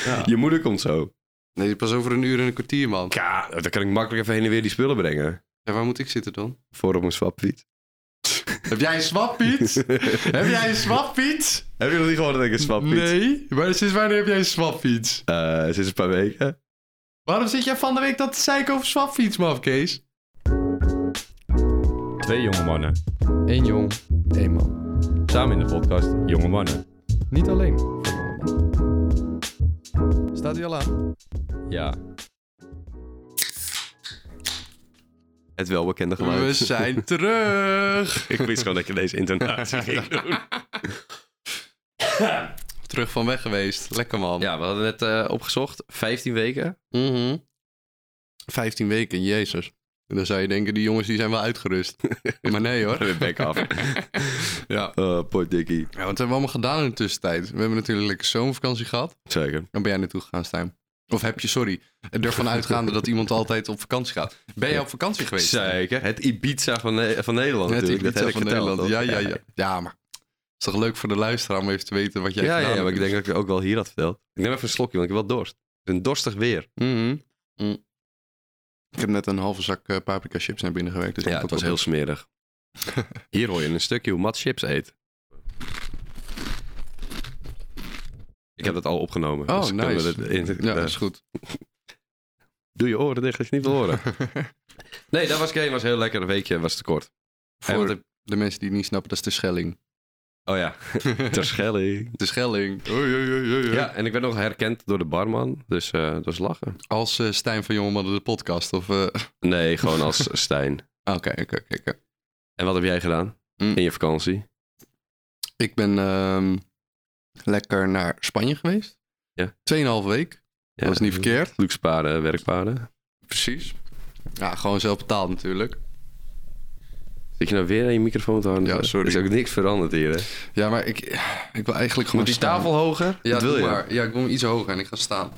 Ja. Je moeder komt zo. Nee, pas over een uur en een kwartier, man. Ja, dan kan ik makkelijk even heen en weer die spullen brengen. Ja, waar moet ik zitten dan? Voor op mijn swapfiets. Heb jij een swapfiets? Heb jij een swapfiets? Heb je nog niet gehoord dat ik een swapfiets? Nee, maar sinds wanneer heb jij een swapfiets? Sinds een paar weken. Waarom zit jij van de week dat te zeiken over swapfiets, man, Kees? 2 jonge mannen. 1 jong, 1 man. Samen in de podcast Jonge Mannen. Niet alleen voor jonge man. Staat hij al aan? Ja. Het welbekende geluid. We zijn terug. Ik wist gewoon dat je deze intonatie ging doen. Terug van weg geweest. Lekker, man. Ja, we hadden net opgezocht. 15 weken. 15 weken, jezus. En dan zou je denken, die jongens die zijn wel uitgerust. Maar nee, hoor. Weer back af. Ja. Poor Dickie. Ja, wat hebben we allemaal gedaan in de tussentijd? We hebben natuurlijk lekker zomervakantie gehad. Zeker. Dan ben jij naartoe gegaan, Stijn? Of heb je, sorry, ervan uitgaande dat iemand altijd op vakantie gaat. Ben jij op vakantie geweest? Zeker. Het Ibiza van Nederland Het natuurlijk. Ibiza Dat heb ik van verteld, Nederland. toch? Ja. Ja, maar het is toch leuk voor de luisteraar om even te weten wat jij Ja, gedaan hebt. maar ik denk dat ik het ook wel hier had verteld. Ik neem even een slokje, want ik heb wel dorst. Het is een dorstig weer. Ik heb net een halve zak paprika chips naar binnen gewerkt. Dus Ja, het was heel smerig. Hier hoor je een stukje hoe Matt chips eet. Ik heb dat al opgenomen. Oh, dus kunnen we nice. Ja, dat is goed. Doe je oren dicht als je niet wil horen. Nee, dat was was heel lekker. Een weekje was te kort. Voor de mensen die het niet snappen, dat is de Schelling. Oh ja, ter Schelling. De Schelling. Oei. Ja, en ik werd nog herkend door de barman. Dus dat was lachen. Als Stijn van Jonge Mannen de podcast? Of, Nee, gewoon als Stijn. Oké. En wat heb jij gedaan in je vakantie? Ik ben lekker naar Spanje geweest. Ja. 2,5 week. Ja, Dat was niet verkeerd. Luxe paarden, werkpaarden. Precies. Ja, gewoon zelf betaald natuurlijk. Zit je nou weer aan je microfoon te houden? Ja, sorry. Er is ook niks veranderd hier, hè? Ja, maar ik wil eigenlijk gewoon Moet die staan. tafel hoger? Ja, wat wil doe je? maar. Ja, ik wil hem iets hoger en ik ga staan.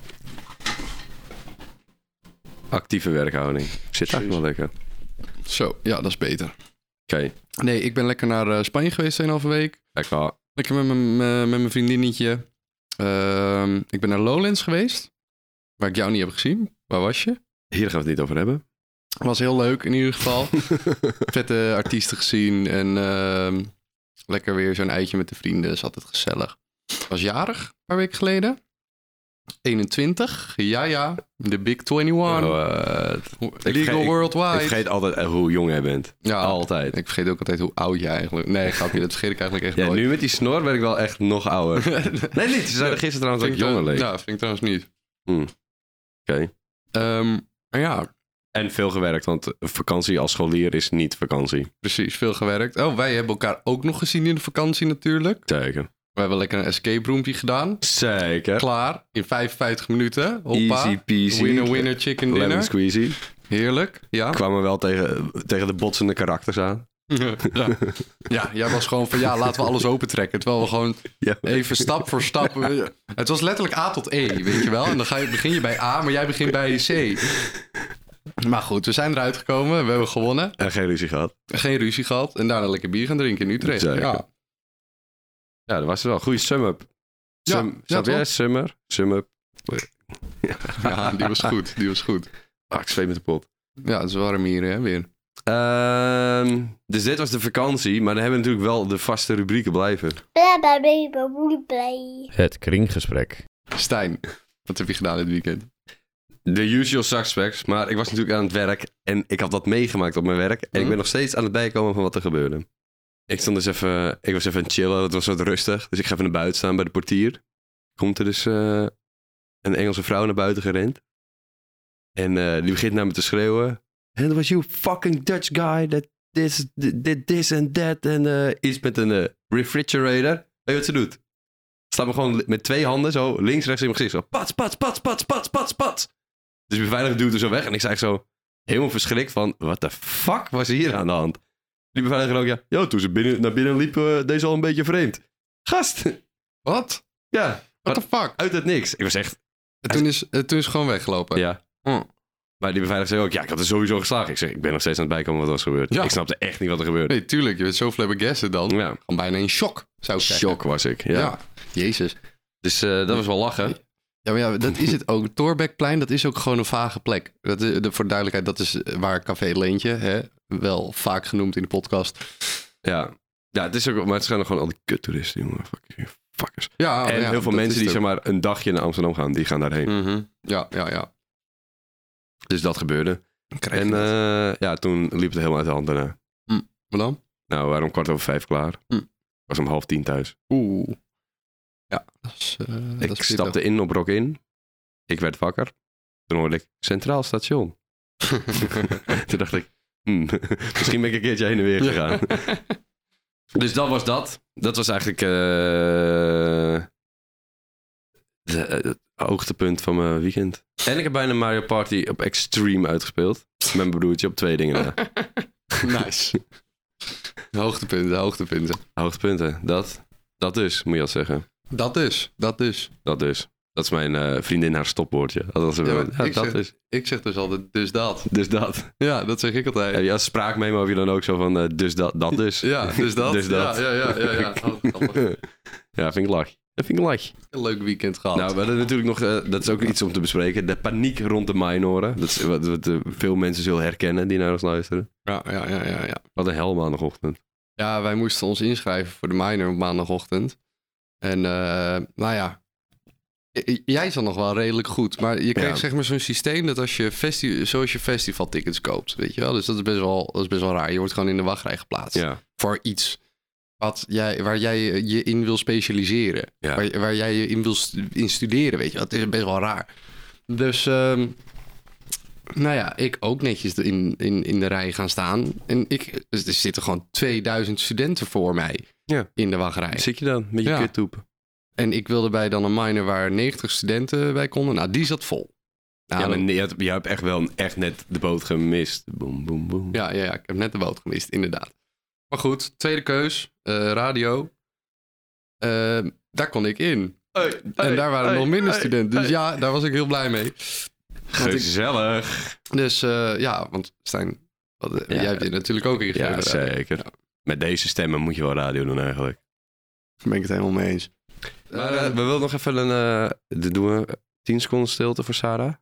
Actieve werkhouding. Zit eigenlijk wel lekker. Zo, ja, dat is beter. Oké. Nee, ik ben lekker naar Spanje geweest 2,5 week. Lekker. Lekker met mijn vriendinnetje. Ik ben naar Lowlands geweest. Waar ik jou niet heb gezien. Waar was je? Hier gaan we het niet over hebben. Was heel leuk in ieder geval. Vette artiesten gezien. En lekker weer zo'n uitje met de vrienden. Dat is altijd gezellig. Ik was jarig, een paar weken geleden. 21. Ja. De Big 21. Legal worldwide. Ik vergeet altijd hoe jong jij bent. Ja, Altijd. Ik vergeet ook altijd hoe oud jij eigenlijk... Nee, grapje, dat vergeet ik eigenlijk echt Ja, nooit. nu met die snor ben ik wel echt nog ouder. Nee, niet. Ze zeiden gisteren trouwens dat ik jonger leek. Ja, vind ik trouwens niet. Oké. Maar ja, En veel gewerkt, want vakantie als scholier is niet vakantie. precies. Veel gewerkt. Oh, wij hebben elkaar ook nog gezien in de vakantie natuurlijk. Zeker. We hebben lekker een escape roompje gedaan. Zeker. Klaar. In 55 minuten. Hoppa. Easy peasy. Winner, chicken Lemon dinner. squeezy. Heerlijk. Ja. Kwamen wel tegen de botsende karakters aan. Ja, jij was gewoon van ja, laten we alles opentrekken. Terwijl we gewoon Ja. even stap voor stap... Het was letterlijk A tot E, weet je wel. En dan begin je bij A, maar jij begint bij C. Maar goed, we zijn eruit gekomen. We hebben gewonnen. En geen ruzie gehad. Geen ruzie gehad. En daarna lekker bier gaan drinken in Utrecht. Zeker. Ja. Ja, dat was het wel. Goeie sum-up. Ja, Snap jij? toch? Sum-up. Ja, die was goed. Ah, ik zweet met de pot. Ja, het is warm hier hè, weer. Dus dit was de vakantie, maar dan hebben we natuurlijk wel de vaste rubrieken blijven. Het kringgesprek. Stijn, wat heb je gedaan dit weekend? The usual suspects, maar ik was natuurlijk aan het werk en ik had wat meegemaakt op mijn werk. En ik ben nog steeds aan het bijkomen van wat er gebeurde. Ik was even aan het chillen, het was wat rustig. Dus ik ga even naar buiten staan bij de portier. Komt er dus een Engelse vrouw naar buiten gerend. En die begint naar me te schreeuwen. And it was you fucking Dutch guy that did this and that. En iets met een refrigerator. Weet je wat ze doet? Staat me gewoon met 2 handen zo links, rechts in mijn gezicht. Zo pats, pats, pats, pats, pats, pats, pats. Dus die beveiliger duwt er zo weg. En ik zei zo helemaal verschrikt van, what the fuck was hier aan de hand? Die beveiliger ook, ja, toen ze naar binnen liep, deze al een beetje vreemd. Gast! Wat? Ja. What the fuck? Uit het niks. Ik was echt... En toen is gewoon weggelopen. Ja. Maar die beveiliger zei ook, ja, ik had er sowieso geslagen. Ik zeg, ik ben nog steeds aan het bijkomen wat er was gebeurd. Ja. Ik snapte echt niet wat er gebeurde. Nee, tuurlijk. Je bent zo flabbergasted dan. Ja. Gewoon bijna in shock, zou ik zeggen. Shock was ik, ja. Ja. Jezus. Dus dat was wel lachen. Ja, maar ja, dat is het ook. Thorbeckenplein, dat is ook gewoon een vage plek. Voor de duidelijkheid, dat is waar Café Leentje, hè, wel vaak genoemd in de podcast. Ja, het is ook, maar het zijn gewoon al die kuttoeristen, jongen. Fucking fuckers. Ja, En heel veel mensen die zeg maar een dagje naar Amsterdam gaan, die gaan daarheen. Ja. Dus dat gebeurde. En toen liep het helemaal uit de hand daarna. Wat dan? Nou, we waren om 5:15 klaar. Was om 9:30 thuis. Oeh. Ja, Ik stapte in op Rock In. Ik werd wakker. Toen hoorde ik Centraal Station. Toen dacht ik, misschien ben ik een keertje heen en weer gegaan. Dus dat was dat. Dat was eigenlijk het hoogtepunt van mijn weekend. En ik heb bijna Mario Party op Extreme uitgespeeld. Met mijn broertje op 2 dingen na. Nice. Hoogtepunten. Hoogtepunten. Dat dus, moet je al zeggen. Dat dus. Dat is mijn vriendin haar stopwoordje. Ik zeg dus altijd, dus dat. Dus dat. Ja, dat zeg ik altijd. Ja, als spraakmemo heb je dan ook zo van, dus dat dus. Ja, dus dat. Dus dat. Ja. Ja, vind ik lach. Een leuk weekend gehad. Nou, we hadden natuurlijk nog, dat is ook iets om te bespreken, de paniek rond de minoren. Dat is wat veel mensen zullen herkennen die naar ons luisteren. Ja. Wat een hel maandagochtend. Ja, wij moesten ons inschrijven voor de minor op maandagochtend. En nou ja, jij zat nog wel redelijk goed. Maar je kreeg zeg maar zo'n systeem dat als je zoals je festivaltickets koopt, weet je wel. Dus dat is best wel raar. Je wordt gewoon in de wachtrij geplaatst. Ja. Voor iets waar jij je in wil specialiseren. Ja. Waar jij je in wil studeren, weet je wel. Het is best wel raar. Dus nou ja, ik ook netjes in de rij gaan staan. En er zitten gewoon 2000 studenten voor mij in de wachtrij. Zit je dan met je kuttoep? En ik wilde bij dan een minor waar 90 studenten bij konden. Nou, die zat vol. Nou, ja, maar je hebt echt wel echt net de boot gemist. Boom, boom, boom. Ja, ik heb net de boot gemist, inderdaad. Maar goed, tweede keus, radio. Daar kon ik in. En daar waren nog minder studenten. Dus ja, daar was ik heel blij mee. Gezellig. Dus want Stijn, jij hebt je natuurlijk ook ingegeven. Ja, zeker. Ja. Met deze stemmen moet je wel radio doen eigenlijk. Daar ben ik het helemaal mee eens. Maar we willen nog even doen we 10 seconden stilte voor Sarah.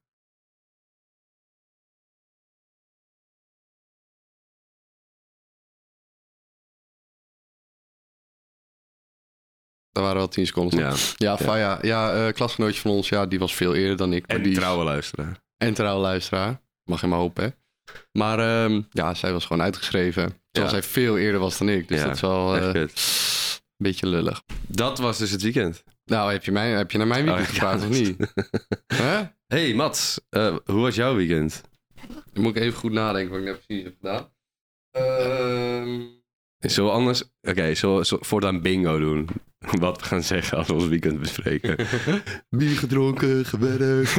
Daar waren wel 10 seconden. Ja, klasgenootje van ons, die was veel eerder dan ik. En die trouwe luisteraar. Mag je maar hopen, hè. Maar zij was gewoon uitgeschreven. Terwijl zij veel eerder was dan ik. Dus dat is wel een beetje lullig. Dat was dus het weekend. Nou, heb je naar mijn weekend gevraagd of niet? Huh? Hey Mats, hoe was jouw weekend? Dan moet ik even goed nadenken wat ik net precies heb gedaan. Zullen we anders... Oké, zullen we voortaan bingo doen? Wat we gaan zeggen als we ons weekend bespreken. Bier gedronken, gewerkt.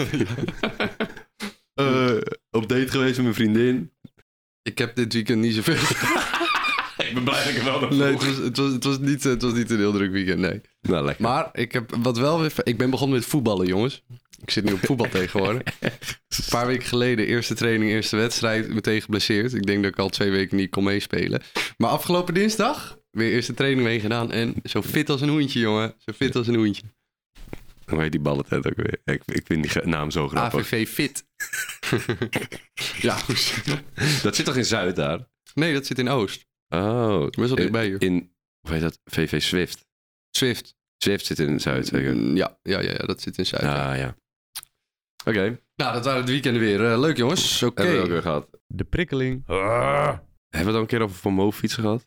Op date geweest met mijn vriendin. Ik heb dit weekend niet zoveel. Ik ben blij dat ik er wel nog Nee, het was niet een heel druk weekend, nee. Nou, lekker. Maar ik ben begonnen met voetballen, jongens. Ik zit nu op voetbal tegenwoordig. Een paar weken geleden, eerste training, eerste wedstrijd, meteen geblesseerd. Ik denk dat ik al 2 weken niet kon meespelen. Maar afgelopen dinsdag, weer eerste training meegedaan. En zo fit als een hoentje, jongen. Zo fit als een hoentje. Hoe heet die ballentent ook weer? Ik vind die naam zo grappig. AVV Fit. Ja, dat zit toch in Zuid daar? Nee, dat zit in Oost. Oh. Best wel dichtbij hier. Hoe heet dat? VV Swift. Swift zit in Zuid, zeker? Ja, dat zit in Zuid. Ja. Oké. Nou, dat waren de weekenden weer. Leuk, jongens. Oké. Hebben we ook weer gehad. De prikkeling. Hebben we het al een keer over Van Moof fietsen gehad?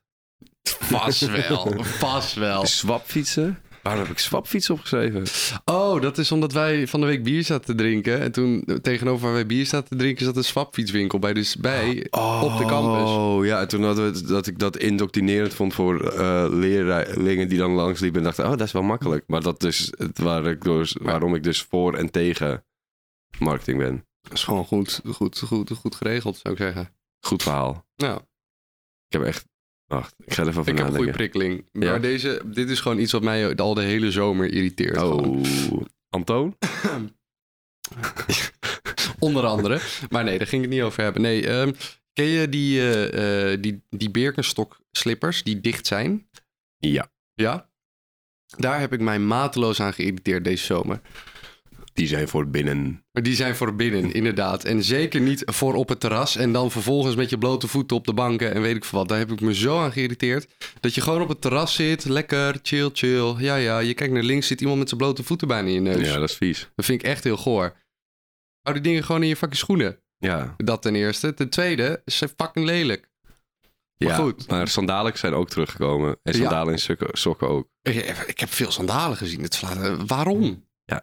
Vast wel. Swapfietsen? Waarom heb ik swapfietsen opgeschreven? Oh, dat is omdat wij van de week bier zaten te drinken. En toen tegenover waar wij bier zaten te drinken zat een swapfietswinkel bij op de campus. Oh ja, en toen hadden we dat ik dat indoctrinerend vond voor leerlingen die dan langs liepen en dachten, dat is wel makkelijk. Maar dat is waarom ik dus voor en tegen marketing ben. Dat is gewoon goed geregeld, zou ik zeggen. Goed verhaal. Nou. Ik heb echt... Wacht, ik ga er even over nadenken. Ik heb een goede prikkeling. Ja? Maar dit is gewoon iets wat mij al de hele zomer irriteert. Oh, gewoon. Antoon? Onder andere. Maar nee, daar ging ik het niet over hebben. Nee, ken je die Birkenstock slippers die dicht zijn? Ja. Ja? Daar heb ik mij mateloos aan geïrriteerd deze zomer. Die zijn voor binnen. Maar die zijn voor binnen, inderdaad. En zeker niet voor op het terras. En dan vervolgens met je blote voeten op de banken en weet ik veel wat. Daar heb ik me zo aan geïrriteerd. Dat je gewoon op het terras zit, lekker, chill. Ja, je kijkt naar links, zit iemand met zijn blote voeten bijna in je neus. Ja, dat is vies. Dat vind ik echt heel goor. Hou die dingen gewoon in je fucking schoenen. Ja. Dat ten eerste. Ten tweede, ze zijn fucking lelijk. Maar Ja, goed. maar sandalen zijn ook teruggekomen. En sandalen en sokken ook. Ik heb veel sandalen gezien. Waarom?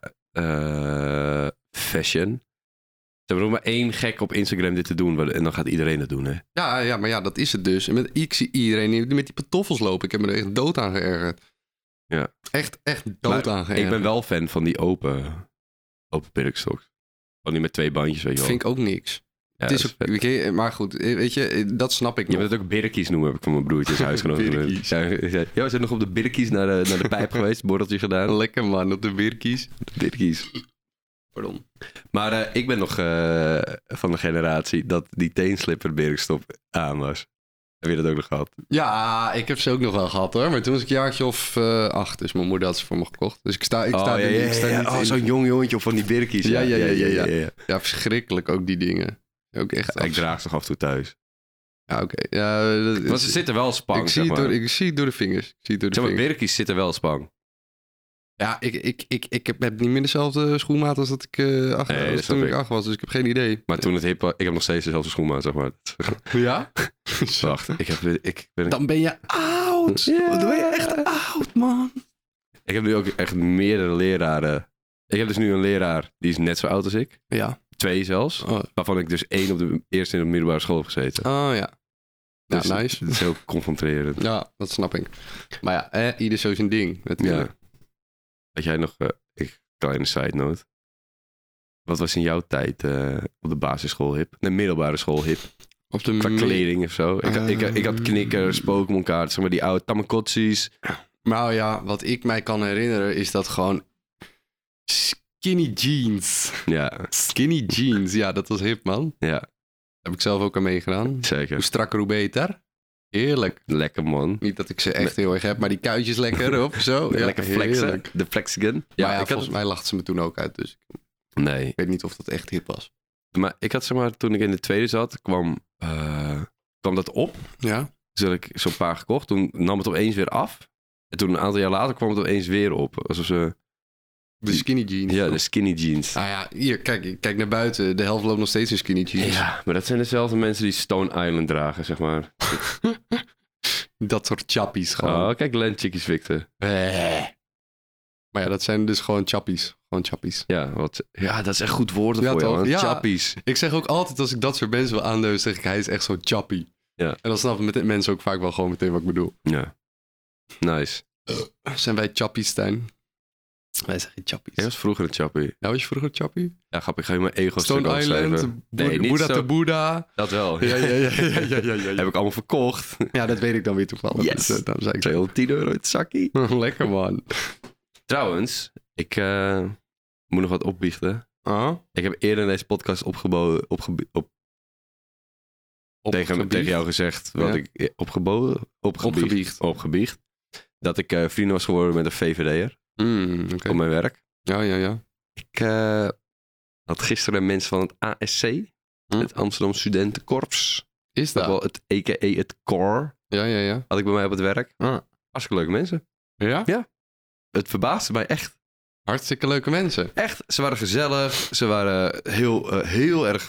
Fashion. Ze hebben nog maar 1 gek op Instagram dit te doen. En dan gaat iedereen het doen, hè? Ja, maar ja, dat is het dus. En ik zie iedereen met die pantoffels lopen. Ik heb me er echt dood aan geërgerd. Ja. Echt dood aan geërgerd. Ik ben wel fan van die open Birkenstocks. Van die met 2 bandjes, weet je wel. Vind ik ook niks. Ja, Het is dat ook, vet. maar goed, weet je, dat snap ik Je nog. bent het ook birkies noemen, heb ik van mijn broertjes huisgenoten. Birkies. Ja, we zijn nog op de birkies naar de pijp geweest. Borreltje gedaan. Lekker man, op de weerkies. Birkies. Pardon. Maar ik ben nog van de generatie dat die teenslipper Birkenstock aan was. Heb je dat ook nog gehad? Ja, ik heb ze ook nog wel gehad hoor. Maar toen was ik een jaartje of 8. Dus mijn moeder had ze voor me gekocht. Dus ik sta niet in. Zo'n jong jongetje op van die birkies. Ja. Ja, verschrikkelijk ook die dingen. Ook echt. Ik draag ze toch af en toe thuis. Ja, oké. Ja, Want ze zitten wel spang, ik zie het door de vingers. Zeg maar, birkies zitten wel spang. Ja, ik heb niet meer dezelfde schoenmaat als dat ik toen ik 8 was. Dus ik heb geen idee. Maar toen het hip was, ik heb nog steeds dezelfde schoenmaat, zeg maar. Ja? Wacht, ik ben... Dan ben je oud. Ja. Dan ben je echt oud, man. Ik heb nu ook echt meerdere leraren. Ik heb dus nu een leraar, die is net zo oud als ik. Ja. 2 zelfs. Oh, Waarvan ik dus 1 op de eerste in de middelbare school heb gezeten. ja. Ja, Dus nice. Het is heel confronterend. Ja, dat snap ik. Maar ja, ieder zo zijn ding. Natuurlijk. Ja. Had jij nog, kleine side note. Wat was in jouw tijd op de basisschool hip? De middelbare school hip? Op de Qua kleding of zo. Ik had knikkers, Pokémon kaarten, zeg maar die oude Tamagotchis. Nou ja, wat ik mij kan herinneren is dat gewoon skinny jeans. Ja, Skinny jeans, ja, dat was hip, man. ja, Daar heb ik zelf ook aan meegedaan. zeker. Hoe strakker, hoe beter. Heerlijk. Lekker man. Niet dat ik ze echt heel erg heb, maar die kuitjes lekker op, zo. Ja, Lekker flexen. heerlijk. De flexgun. Ja, ik volgens mij lachten ze me toen ook uit, dus Nee, ik weet niet of dat echt hip was. maar ik had zeg maar, toen ik in de tweede zat, kwam dat op. Ja? Dus had ik zo'n paar gekocht. Toen nam het opeens weer af. En toen een aantal jaar later kwam het opeens weer op. Alsof ze... De skinny jeans. Ja, de skinny jeans. Nou ja, hier, kijk, ik kijk naar buiten. De helft loopt nog steeds in skinny jeans. Ja, maar dat zijn dezelfde mensen die Stone Island dragen, zeg maar. Dat soort chappies gewoon. Oh, kijk, Len Chickies Victor. Maar ja, dat zijn dus gewoon chappies. Gewoon chappies. Ja, dat is echt goed woorden Ja, voor je, toch? man. Ja. Chappies. Ik zeg ook altijd als ik dat soort mensen wil aanduiden, zeg ik hij is echt zo'n chappie. Ja. En dan snappen mensen ook vaak wel gewoon meteen wat ik bedoel. Ja. Nice. Zijn wij chappies, Stijn? Wij zeggen chappies. Jij was vroeger een chappie. Ja, was je vroeger chappie? Ja, grappig. Ik ga je mijn ego Stone Island, Nee, niet Boeddha zo- te Boeddha. Dat wel. Ja. Heb ik allemaal verkocht. Ja, dat weet ik dan weer toevallig. Yes. Dus, daarom zei ik €210 in het zakkie. zo. Lekker, man. Trouwens, ik moet nog wat opbiechten. Ah? Ik heb eerder in deze podcast tegen jou gezegd wat Ja. ik opgebiecht. Dat ik vrienden was geworden met een VVD'er Oké. op mijn werk. Ja. Ik had gisteren mensen van het ASC, het Amsterdam Studentenkorps, Is dat dat? wel het a.k.a. het COR, Ja. had ik bij mij op het werk. Ah. Hartstikke leuke mensen. Ja? Het verbaasde mij echt. Hartstikke leuke mensen. Echt, ze waren gezellig. Ze waren heel erg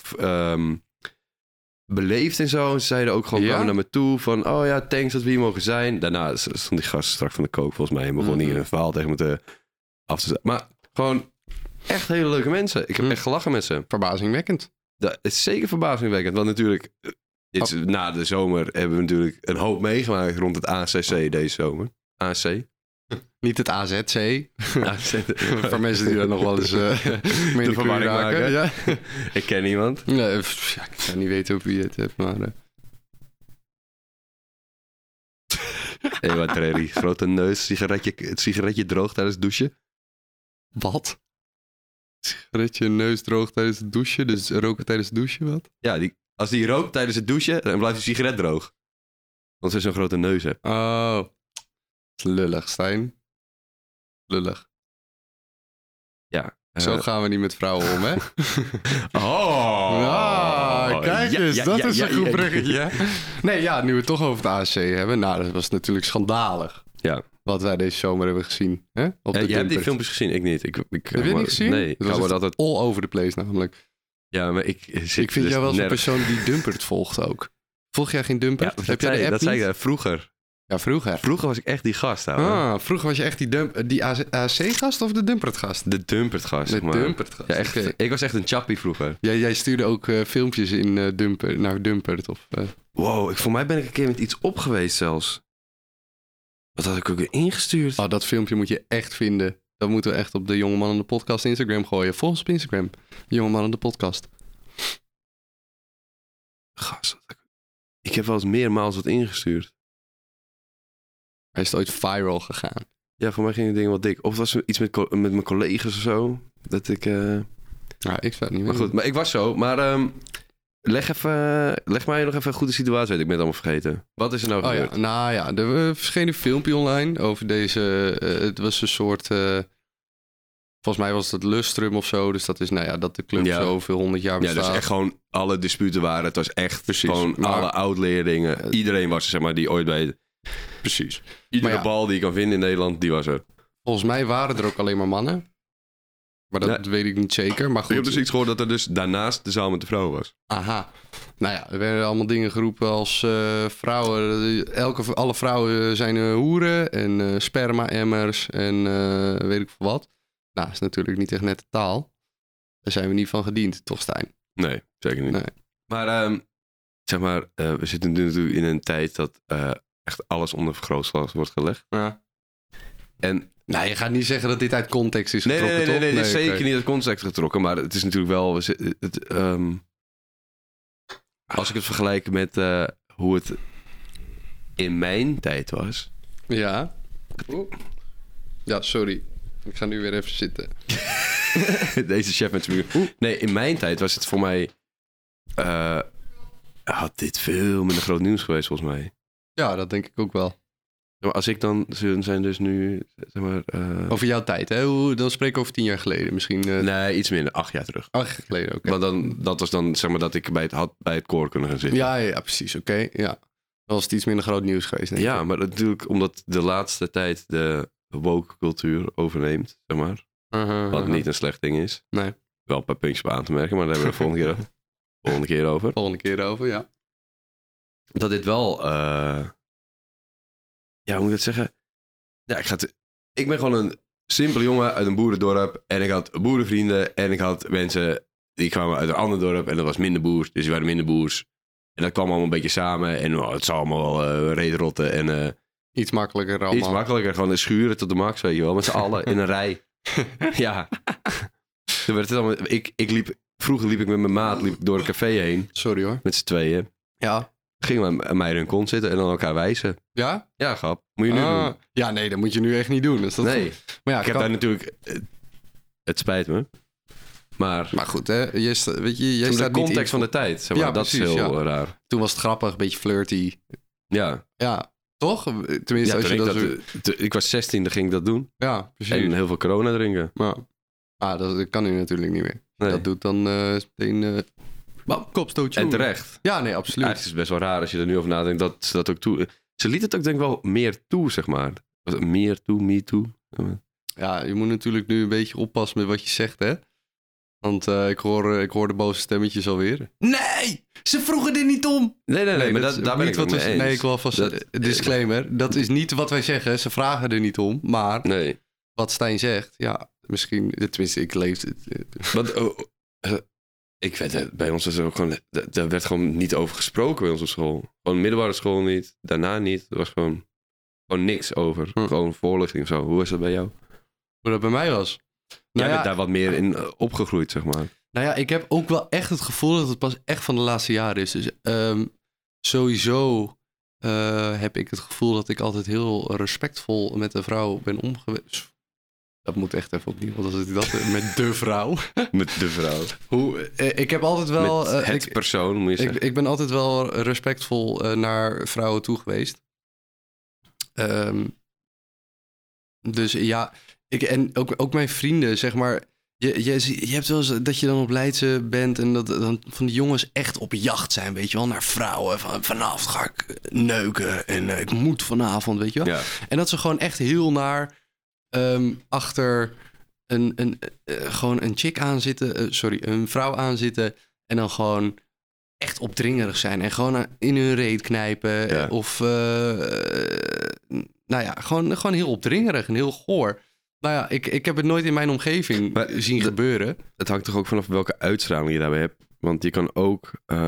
beleefd en zo. Ze zeiden ook gewoon, Ja? kwamen naar me toe van, oh ja, thanks dat we hier mogen zijn. Daarna stond die gast strak van de kook volgens mij en begon niet een verhaal tegen me af te zetten. Maar gewoon echt hele leuke mensen. Ik heb echt gelachen met ze. Verbazingwekkend. Dat is zeker verbazingwekkend. Want natuurlijk, na de zomer hebben we natuurlijk een hoop meegemaakt rond het ACC deze zomer. AC. Niet het AZC. Voor mensen die dat nog wel eens mee de verwarring maken. Ja. Ik ken niemand. Nee, ik zou niet weten hoe je het hebt, maar... Ewa Treri, grote neus, het sigaretje droog tijdens het douchen. Wat? Sigaretje neus droog tijdens het douchen, dus roken tijdens het douchen, wat? Ja, als die rookt tijdens het douchen, dan blijft die sigaret droog. Want ze zo'n grote neus hebt. Oh, lullig, Stijn. Lullig. Ja, Zo gaan we niet met vrouwen om, hè? Oh! Kijk eens, dat is een goed bruggetje. Nee, ja, nu we het toch over het ASC hebben. Nou, dat was natuurlijk schandalig. Ja. Wat wij deze zomer hebben gezien. Hè? Op de Jij hebt die Dumpert. filmpjes gezien, ik niet. Heb je het niet gezien? Nee, Het ik was hou echt altijd... all over the place namelijk. Ja, maar ik Ik vind jou wel zo'n persoon die Dumpert volgt ook. Volg jij geen Dumpert? Ja, Heb jij de app dat niet? zei ik vroeger. Ja, vroeger. Vroeger was ik echt die gast, ouwe. Vroeger was je echt die ASC-gast of de Dumpert-gast? De Dumpert-gast, zeg De maar. Dumpert-gast, Ja, echt. oké. Ik was echt een chappie vroeger. Jij stuurde ook filmpjes in naar Dumpert. Of, Wow, voor mij ben ik een keer met iets op geweest zelfs. Wat had ik ook weer ingestuurd? Oh, dat filmpje moet je echt vinden. Dat moeten we echt op de Jonge Mannen de Podcast Instagram gooien. Volg ons op Instagram. Jonge Mannen de Podcast. Gast, ik heb wel eens meermaals wat ingestuurd. Hij is ooit viral gegaan. Ja, voor mij ging het ding wel dik. Of was het iets met mijn collega's of zo. Dat ik... Ja, ik zou het niet Maar weten. goed, maar ik was zo. Maar leg mij nog even een goede situatie uit. Ik ben het allemaal vergeten. Wat is er nou Oh gebeurd? ja, nou ja, er verscheen een filmpje online over deze... het was een soort... volgens mij was het Lustrum of zo. Dus dat is, nou ja, dat de club Ja. zoveel 100 jaar Ja, bestaat. dus echt gewoon alle disputen waren. Het was echt Precies, gewoon maar- alle oud-leerlingen. Iedereen was er, zeg maar, die ooit bij... Precies. Iedere Maar ja. bal die je kan vinden in Nederland, die was er. Volgens mij waren er ook alleen maar mannen. Maar dat weet ik niet zeker. Maar Ik goed. heb dus iets gehoord dat er dus daarnaast de zaal met de vrouwen was. Aha. Nou ja, er werden allemaal dingen geroepen als vrouwen. Alle vrouwen zijn hoeren en sperma-emmers en weet ik veel wat. Nou, is natuurlijk niet echt nette taal. Daar zijn we niet van gediend, toch Stijn? Nee, zeker niet. Nee. Maar zeg maar, we zitten nu natuurlijk in een tijd dat echt alles onder vergrootglas wordt gelegd. Ja. En Nou, je gaat niet zeggen dat dit uit context is nee, getrokken, toch? dit is zeker oké. niet uit context getrokken. Maar het is natuurlijk wel... als ik het vergelijk met hoe het in mijn tijd was... Ja. Oeh. Ja, sorry. Ik ga nu weer even zitten. Deze chef met zijn muur. Nee, in mijn tijd was het voor mij... had dit veel minder groot nieuws geweest, volgens mij. Ja, dat denk ik ook wel. Maar als ik dan... Ze zijn dus nu... Zeg maar, Over jouw tijd, hè? Dan spreken we over 10 jaar geleden. Misschien nee, iets minder. 8 jaar terug. 8 jaar geleden, oké. Maar dan, dat was dan, zeg maar, dat ik bij het koor kunnen gaan zitten. Ja, precies, oké. Ja. Dan was het iets minder groot nieuws geweest, denk ik. Ja, maar natuurlijk omdat de laatste tijd de woke cultuur overneemt, zeg maar. Wat niet een slecht ding is. Nee. Wel een paar puntjes op aan te merken, maar daar hebben we de volgende keer over. Volgende keer over, ja. Dat dit wel, ja, hoe moet ik het zeggen? Ja, ik ben gewoon een simpele jongen uit een boerendorp. En ik had boerenvrienden en ik had mensen die kwamen uit een ander dorp. En dat was minder boers, dus die waren minder boers. En dat kwam allemaal een beetje samen. En het zou allemaal wel reetrotten en... Iets makkelijker allemaal. Iets makkelijker, gewoon de schuren tot de max, weet je wel. Met z'n allen in een rij. Ja. Toen werd het allemaal, vroeger liep ik met mijn maat door een café heen. Sorry hoor. Met z'n tweeën. Ja. Gingen we mij in hun kont zitten en dan elkaar wijzen. Ja? Ja, grap. Moet je nu doen. Ja, nee, dat moet je nu echt niet doen. Dus dat Nee. Maar ja, Ik heb daar natuurlijk... Het spijt me. Maar goed, hè. Jij staat de niet context in... van de tijd, zeg maar, Ja, dat precies, is heel ja. raar. Toen was het grappig, een beetje flirty. Ja. Ja, toch? Tenminste, Ja, als je toen dat zo... ik was 16, dan ging ik dat doen. Ja, precies. En heel veel corona drinken. Maar dat kan nu natuurlijk niet meer. Nee. Dat doet dan meteen... kopstootje. En terecht. Ja, nee, absoluut. Ja, het is best wel raar als je er nu over nadenkt dat ze dat ook toe... Ze liet het ook denk ik wel meer toe, zeg maar. Was het meer toe, me toe? Ja, je moet natuurlijk nu een beetje oppassen met wat je zegt, hè? Want ik hoor de boze stemmetjes alweer. Nee! Ze vroegen er niet om! Nee, maar dat is daar ben niet ik het wat mee we... eens. Nee, ik wil alvast disclaimer. Dat is niet wat wij zeggen. Ze vragen er niet om. Maar Nee. wat Stijn zegt, ja, misschien... Tenminste, ik leef het. Want, ik weet het, bij ons was er ook gewoon... Daar werd gewoon niet over gesproken bij ons op school. Gewoon middelbare school niet. Daarna niet. Er was gewoon niks over. Gewoon voorlichting of zo. Hoe is dat bij jou? Hoe dat bij mij was. Jij bent daar wat meer in opgegroeid, zeg maar. Nou ja, ik heb ook wel echt het gevoel dat het pas echt van de laatste jaren is. Dus sowieso heb ik het gevoel dat ik altijd heel respectvol met de vrouw ben omgeweest. Dat moet echt even opnieuw, want als ik dat met de vrouw. Met de vrouw. Ik heb altijd wel... Met het persoon, moet je zeggen. Ik ben altijd wel respectvol naar vrouwen toe geweest. Dus ja, en ook mijn vrienden, zeg maar... Je hebt wel eens dat je dan op Leidse bent en dat dan van die jongens echt op jacht zijn, weet je wel, naar vrouwen. Vanavond ga ik neuken en ik moet vanavond, weet je wel. Ja. En dat ze gewoon echt heel naar achter gewoon een chick aanzitten, een vrouw aanzitten en dan gewoon echt opdringerig zijn en gewoon in hun reet knijpen. Ja. Of gewoon heel opdringerig en heel goor. Nou ja, ik heb het nooit in mijn omgeving zien gebeuren. Het hangt toch ook vanaf welke uitstraling je daarbij hebt. Want je kan ook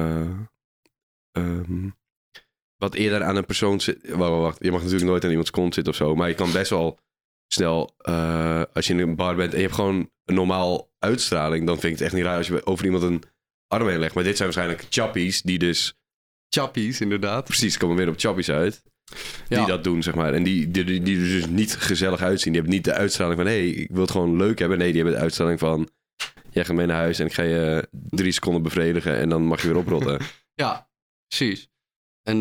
wat eerder aan een persoon zitten. Wacht, je mag natuurlijk nooit aan iemands kont zitten of zo. Maar je kan best wel snel, als je in een bar bent en je hebt gewoon een normaal uitstraling, dan vind ik het echt niet raar als je over iemand een arm heen legt. Maar dit zijn waarschijnlijk chappies die dus... Chappies, inderdaad. Precies, komen weer op chappies uit. Die dat doen, zeg maar. En die er dus niet gezellig uitzien. Die hebben niet de uitstraling van, hey, ik wil het gewoon leuk hebben. Nee, die hebben de uitstraling van, jij gaat mee naar huis en ik ga je 3 seconden bevredigen en dan mag je weer oprotten. Ja, precies. En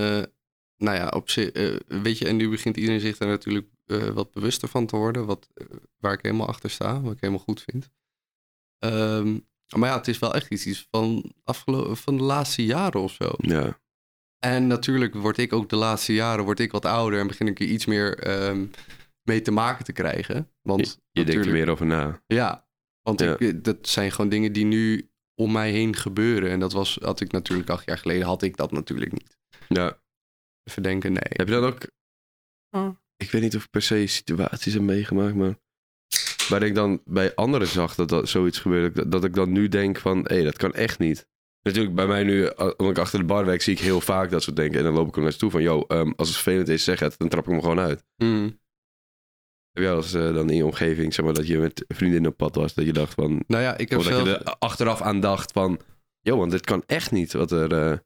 op zich, weet je, en nu begint iedereen zich daar natuurlijk wat bewuster van te worden. Waar ik helemaal achter sta, wat ik helemaal goed vind. Maar ja, het is wel echt iets van de laatste jaren of zo. Ja. En natuurlijk word ik ook de laatste jaren wat ouder en begin ik er iets meer mee te maken te krijgen. Want je denkt er meer over na. Ja, want dat zijn gewoon dingen die nu om mij heen gebeuren. En had ik natuurlijk 8 jaar geleden, had ik dat natuurlijk niet. Ja. Even denken, nee. Heb je dan ook... Ik weet niet of ik per se situaties heb meegemaakt, maar... Waar ik dan bij anderen zag dat zoiets gebeurde, dat ik dan nu denk van, hé, dat kan echt niet. Natuurlijk, bij mij nu, omdat ik achter de bar werk, zie ik heel vaak dat soort denken. En dan loop ik er naartoe van, als het vervelend is, zeg het. Dan trap ik hem gewoon uit. Heb jij als dan in je omgeving, zeg maar, dat je met vriendinnen op pad was, dat je dacht van... Nou ja, ik heb dat je er achteraf aan dacht van, want dit kan echt niet wat er...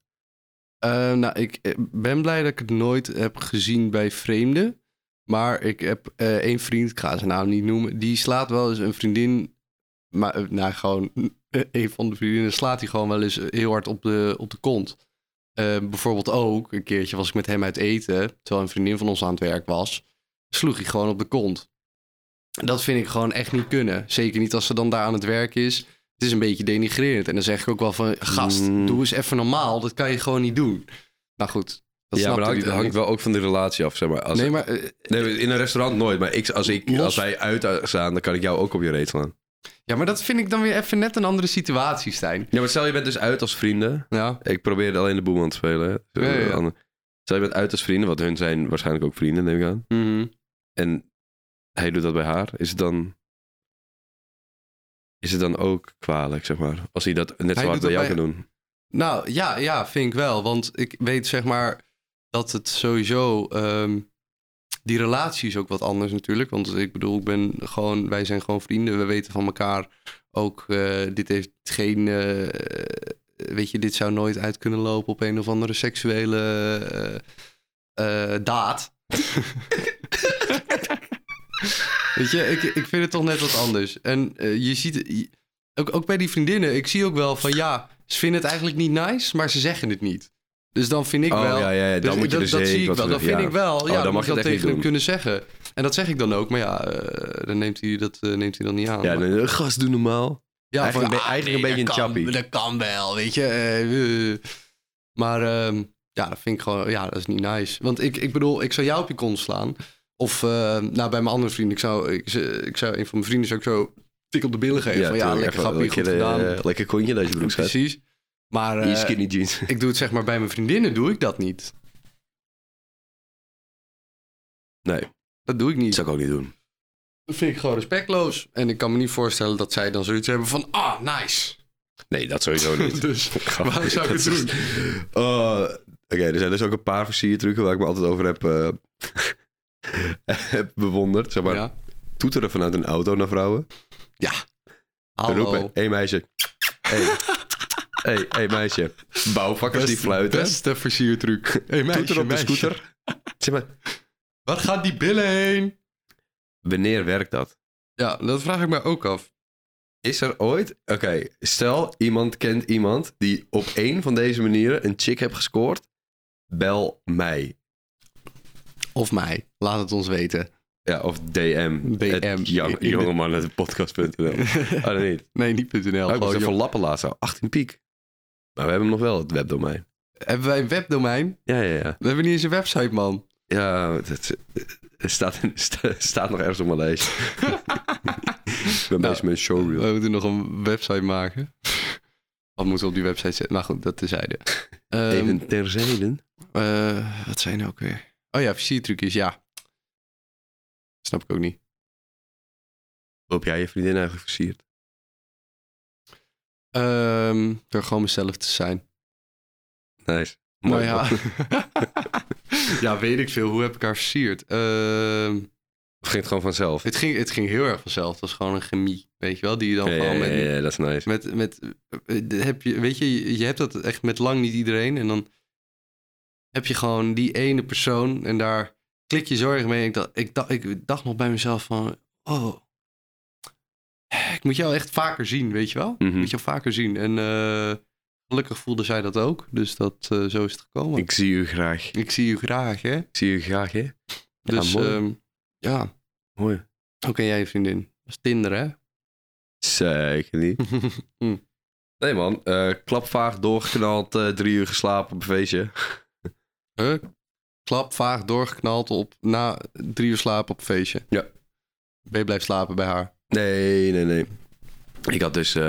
ik ben blij dat ik het nooit heb gezien bij vreemden. Maar ik heb 1 vriend, ik ga zijn naam niet noemen, die slaat wel eens een vriendin, maar gewoon een van de vriendinnen slaat hij gewoon wel eens heel hard op de kont. Bijvoorbeeld ook, een keertje was ik met hem uit eten, terwijl een vriendin van ons aan het werk was, sloeg hij gewoon op de kont. Dat vind ik gewoon echt niet kunnen. Zeker niet als ze dan daar aan het werk is. Het is een beetje denigrerend. En dan zeg ik ook wel van, gast, doe eens even normaal, dat kan je gewoon niet doen. Nou goed. Maar dat hangt wel ook van de relatie af, zeg maar. In een restaurant nooit, maar als wij uit staan, dan kan ik jou ook op je reet slaan. Ja, maar dat vind ik dan weer even net een andere situatie, Stijn. Ja, maar stel je bent dus uit als vrienden. Ja. Ik probeerde alleen de boeman te spelen. Ja. Stel je bent uit als vrienden, want hun zijn waarschijnlijk ook vrienden, neem ik aan. Mm-hmm. En hij doet dat bij haar. Is het dan ook kwalijk, zeg maar? Als hij dat net zo hard bij jou kan doen. Nou, ja, vind ik wel. Want ik weet, zeg maar, dat het sowieso... die relatie is ook wat anders natuurlijk. Want ik bedoel, wij zijn gewoon vrienden. We weten van elkaar ook... dit heeft geen... weet je, dit zou nooit uit kunnen lopen op een of andere seksuele daad. Weet je, ik vind het toch net wat anders. En je ziet... Ook bij die vriendinnen, ik zie ook wel van ze vinden het eigenlijk niet nice, maar ze zeggen het niet. Dus dan vind ik wel... Ja, dan moet je dat zie ik wel. Dan vind ik wel. Dan mag je dat dat tegen hem kunnen zeggen. En dat zeg ik dan ook. Maar dan neemt hij dan niet aan. Ja, maar... gast, doe normaal. Ja, eigenlijk een beetje een chappie. Dat kan wel, weet je. Maar dat vind ik gewoon... Ja, dat is niet nice. Want ik bedoel, ik zou jou op je kont slaan. Of bij mijn andere vrienden. Ik zou een van mijn vrienden zou ik zo tik op de billen geven. Ja, lekker grappig, goed gedaan. Lekker kontje dat je broek schat. Precies. Maar die skinny jeans. Ik doe het zeg maar bij mijn vriendinnen doe ik dat niet. Nee. Dat doe ik niet. Dat zou ik ook niet doen. Dat vind ik gewoon respectloos. En ik kan me niet voorstellen dat zij dan zoiets hebben van... nice. Nee, dat sowieso niet. Dus waarom zou ik het doen? Oké, er zijn dus ook een paar versiertrucken waar ik me altijd over heb bewonderd. Zeg maar, toeteren vanuit een auto naar vrouwen. Ja. Hallo. Roepen, hé meisje. Hey meisje. Bouwvakkers die fluiten. Beste versiertruc. Hey meisje, toeter op de scooter. Zeg maar. Waar gaat die billen heen? Wanneer werkt dat? Ja, dat vraag ik me ook af. Is er ooit... Oké, stel iemand kent iemand die op een van deze manieren een chick heeft gescoord. Bel mij. Of mij. Laat het ons weten. Ja, of DM. DM. Jongemannen.podcast.nl. Oh, nee, niet. Nee, niet.nl. Oh, ik moest even lappen laatst. 18 piek. Maar we hebben nog wel, het webdomein. Hebben wij een webdomein? Ja. We hebben niet eens een website, man. Ja, het staat nog ergens op mijn lijst. Ik ben bezig met een showreel. We moeten nog een website maken. Wat moeten we op die website zetten? Maar goed, dat tezijde. Even terzijde. Wat zijn nou ook weer? Oh ja, versiertrucjes, ja. Snap ik ook niet. Hoop jij je vriendin eigenlijk versierd? Door gewoon mezelf te zijn. Nice. Nou Mooi. ja. Ja, weet ik veel. Hoe heb ik haar versierd? Of ging het gewoon vanzelf? Het ging heel erg vanzelf. Het was gewoon een chemie, weet je wel? Die je dan gewoon met... Ja, dat is nice. Weet je hebt dat echt met lang niet iedereen. En dan heb je gewoon die ene persoon en daar klik je zo erg mee. Ik dacht nog bij mezelf van, oh, ik moet jou echt vaker zien, weet je wel? Ik moet jou vaker zien. En gelukkig voelde zij dat ook. Dus zo is het gekomen. Ik zie u graag. Ik zie u graag, hè? Ik zie u graag, hè? Dus mooi. ja. Mooi. Hoe ken jij je vriendin? Dat is Tinder, hè? Zeker niet. Nee man, klapvaag doorgeknald, 3 uur geslapen op een feestje. Klap, vaag, doorgeknald op na 3 uur slapen op een feestje. Ja. Ben je blijven slapen bij haar? Nee. Ik had dus...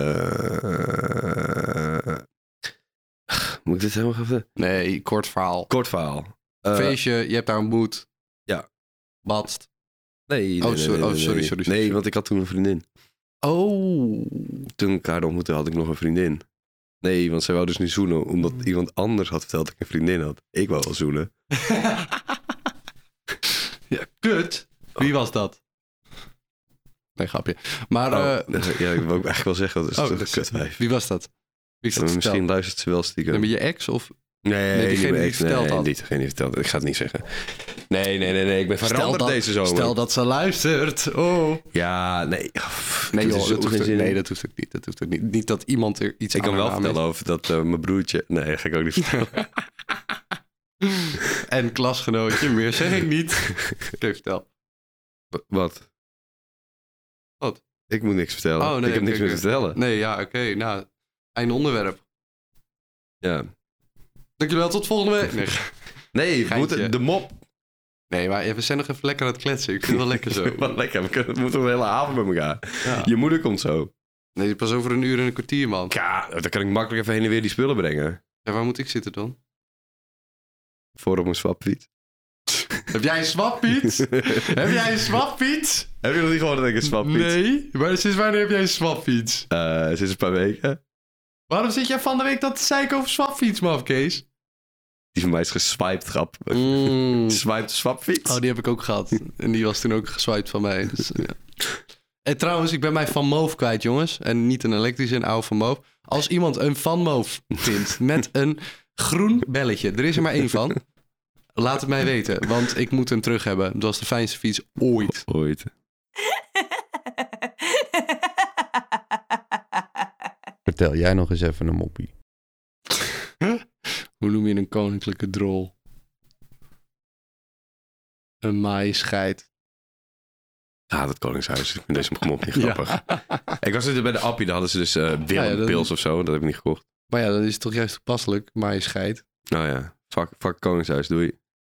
Moet ik dit helemaal even... Nee, kort verhaal. Kort verhaal. Feestje, je hebt haar ontmoet. Ja. Badst. Nee. Sorry. Nee, want ik had toen een vriendin. Oh. Toen ik haar ontmoette had ik nog een vriendin. Nee, want zij wou dus niet zoenen, omdat iemand anders had verteld dat ik een vriendin had. Ik wou wel zoenen. Ja, kut. Wie was dat? Nee, grapje. Maar... ja, ik wou eigenlijk wel zeggen, dat is toch een kutwijf. Wie was dat? Wie is dat Misschien luistert ze wel stiekem. Met je ex of... Nee, diegene die het verteld had. Diegene die verteld. Ik ga het niet zeggen. Nee. Ik ben veranderd deze zomer. Stel dat ze luistert. Oh. Ja, nee. Nee, joh, dat hoeft ook niet. Dat hoeft ook niet. Niet dat iemand er iets ik aan kan wel vertellen over dat mijn broertje... Nee, dat ga ik ook niet vertellen. En klasgenootje, meer zeg ik niet. Oké, vertel. Wat? Ik moet niks vertellen. Oh, nee, ik heb niks meer te vertellen. Nee, ja, oké. Nou, einde onderwerp. Ja. Dankjewel, tot volgende week. Nee, we moeten de mop... Nee, maar we zijn nog even lekker aan het kletsen. Ik vind het wel lekker zo. Wat lekker, we moeten een hele avond met elkaar. Ja. Je moeder komt zo. Nee, pas over 1 uur en een kwartier, man. Ja, dan kan ik makkelijk even heen en weer die spullen brengen. Ja, waar moet ik zitten dan? Voor op mijn swapfiets. Heb jij een swapfiets? Heb jij een swapfiets? Heb je nog niet gehoord dat ik een swapfiets? Nee, maar sinds wanneer heb jij een swapfiets? Sinds een paar weken. Waarom zit jij van de week dat te zeiken over swapfiets, man, Kees? Die van mij is geswiped, grap. Swiped swapfiets. Oh, die heb ik ook gehad. En die was toen ook geswiped van mij. Dus, ja. En trouwens, ik ben mijn Van Moof kwijt, jongens. En niet een elektrische, een oude Van Moof. Als iemand een Van Moof vindt met een groen belletje. Er is er maar 1 van. Laat het mij weten, want ik moet hem terug hebben. Dat was de fijnste fiets ooit. Vertel jij nog eens even een moppie. Hoe noem je een koninklijke drol? Een maaischeit. Ja, dat Koningshuis. Ik vind deze mop niet grappig. Ja. Ik was dus bij de Appie, daar hadden ze dus Willem-pils of zo. Dat heb ik niet gekocht. Maar ja, dat is toch juist toepasselijk, maaischeit. Nou ja, fuck Koningshuis, doei.